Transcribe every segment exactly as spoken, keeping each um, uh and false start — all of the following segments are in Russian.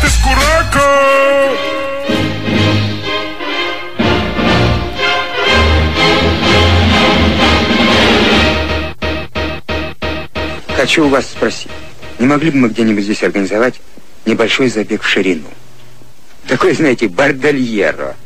Взгляд из курака! Хочу у вас спросить, не могли бы мы где-нибудь здесь организовать небольшой забег в ширину? Такой, знаете, бордельеро.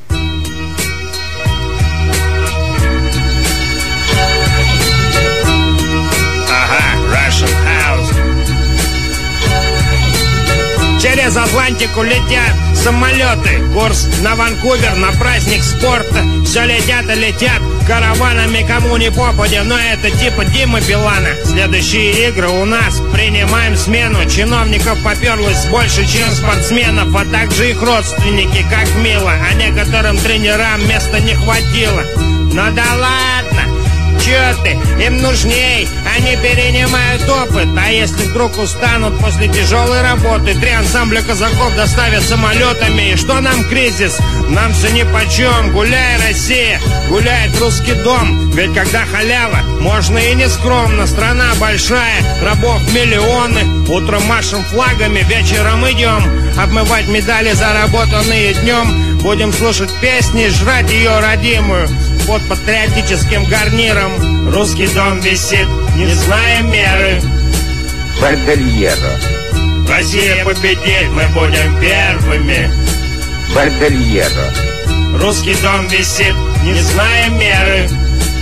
Через Атлантику летят самолеты. Курс на Ванкувер, на праздник спорта. Все летят и летят караванами, кому не попадя. Но это типа Димы Билана. Следующие игры у нас. Принимаем смену. Чиновников поперлось больше, чем спортсменов. А также их родственники, как мило. А некоторым тренерам места не хватило. Ну да ладно, чё ты, им нужней, они перенимают опыт. А если вдруг устанут после тяжелой работы, три ансамбля казаков доставят самолетами. И что нам кризис? Нам все нипочем. Гуляй, Россия, гуляет русский дом. Ведь когда халява, можно и не скромно. Страна большая, рабов миллионы. Утром машем флагами, вечером идем обмывать медали, заработанные днем. Будем слушать песни, жрать ее родимую под патриотическим гарниром. Русский дом висит, не зная меры. Бордельеро. Россия победит, мы будем первыми. Бордельеро. Русский дом висит, не зная меры.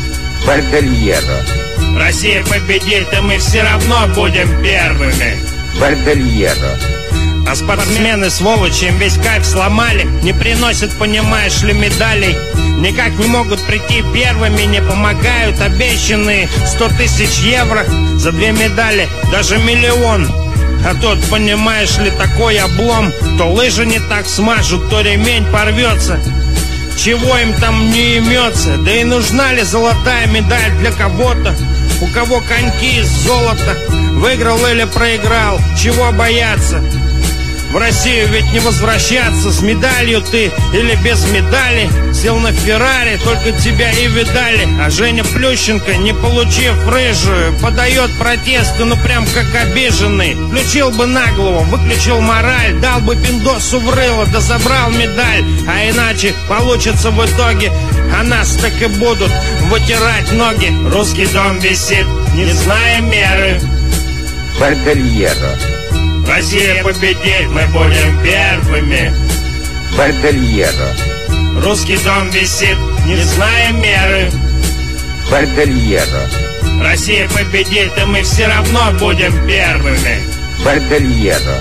Бордельеро. Россия победит, и мы все равно будем первыми. Бордельеро. А спортсмены, сволочи, им весь кайф сломали. Не приносят, понимаешь ли, медалей. Никак не могут прийти первыми, не помогают обещанные сто тысяч евро за две медали, даже миллион. А тот, понимаешь ли, такой облом. То лыжи не так смажут, то ремень порвется. Чего им там не имется? Да и нужна ли золотая медаль для кого-то? У кого коньки из золота? Выиграл или проиграл? Чего бояться? В Россию ведь не возвращаться. С медалью ты или без медали. Сел на Феррари, только тебя и видали. А Женя Плющенко, не получив рыжую, подает протесты, ну прям как обиженный. Включил бы на голову, выключил мораль, дал бы пиндосу в рыло, да забрал медаль. А иначе получится в итоге, а нас так и будут вытирать ноги. Русский дом висит, не зная меры. Бордельеро. Россия победит, мы будем первыми. Бордельеро. Русский дом висит, не зная меры. Бордельеро. Россия победит, и мы все равно будем первыми. Бордельеро.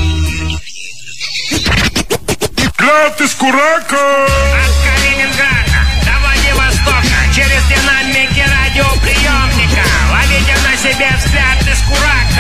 Взгляд из курака! От Калининграда до Владивостока, через динамики радиоприемника ловите на себе взгляд из курака.